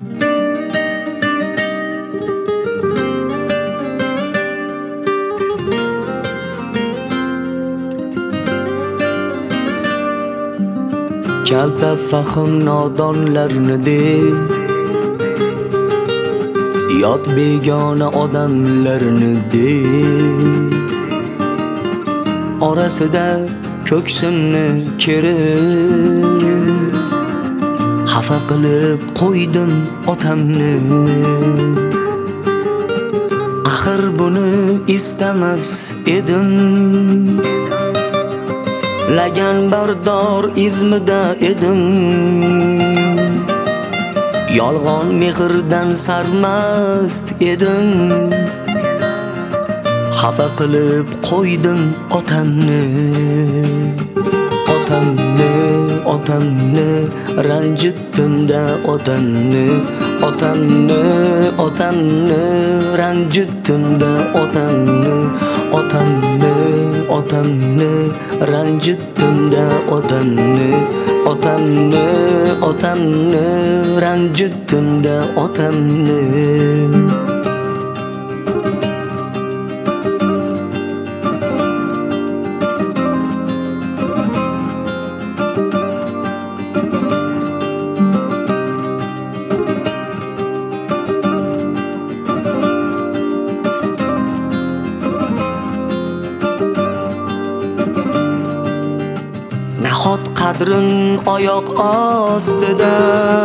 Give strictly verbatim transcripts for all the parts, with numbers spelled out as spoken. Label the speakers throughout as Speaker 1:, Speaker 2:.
Speaker 1: kalta fahm nodonlarni de yot begona odamlarni de orasida ko'ksimni kerib xafa qilib qo'ydim otamni. Axir buni istamas edim, lagan bardor izmida edim. Yolg'on mehrdan sarmast edim, xafa qilib qo'ydim otamni. Otamni, otamni ranjitdim-da otamni. Otamni, otamni ranjitdim-da otamni. Otamni, otamni ranjitdim-da otamni. Otamni, otamni ranjitdim-da otamni. Nahot qadrin oyoq ostida,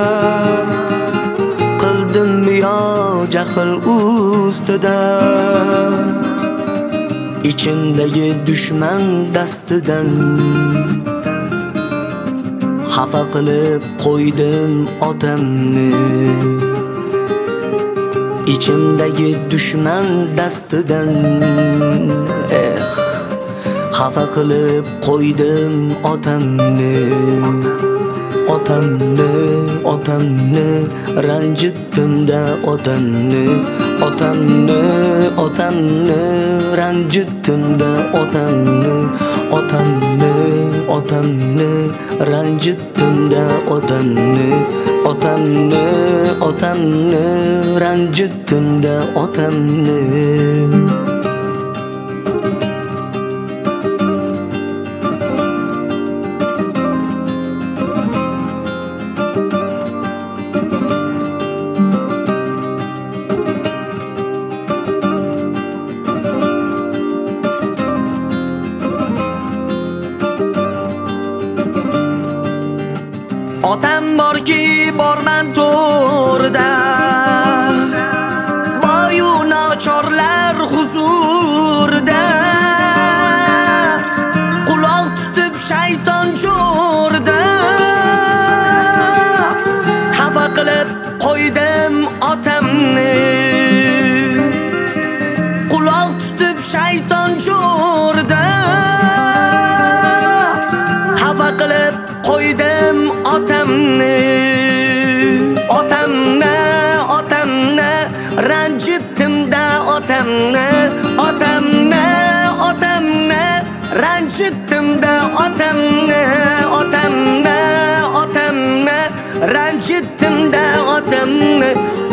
Speaker 1: qildim yo jahl ustida. Ichimdagi dushman dastidan xafa qilib qo'ydim otamni. Ichimdagi dushman dastidan eh xafa qilib qo'ydim otamni. Otamni, otamni ranjitdim-da otamni. Otamni, otamni ranjitdim-da otamni. Otamni, otamni ranjitdim-da otamni. Otamni, otamni ranjitdim-da otamni. Otam borki borman to'rda, boyu nochorlar huzurda. Quloq tutib shayton jo'rda, xafa qilib qo'ydim otamni. Quloq tutib shayton jo'rda, xafa qilib qo'ydim otamni. Otamni, otamni ranjitdim-da otamni. Otamni, otamni ranjitdim-da otamni. Otamni, otamni ranjitdim-da otamni.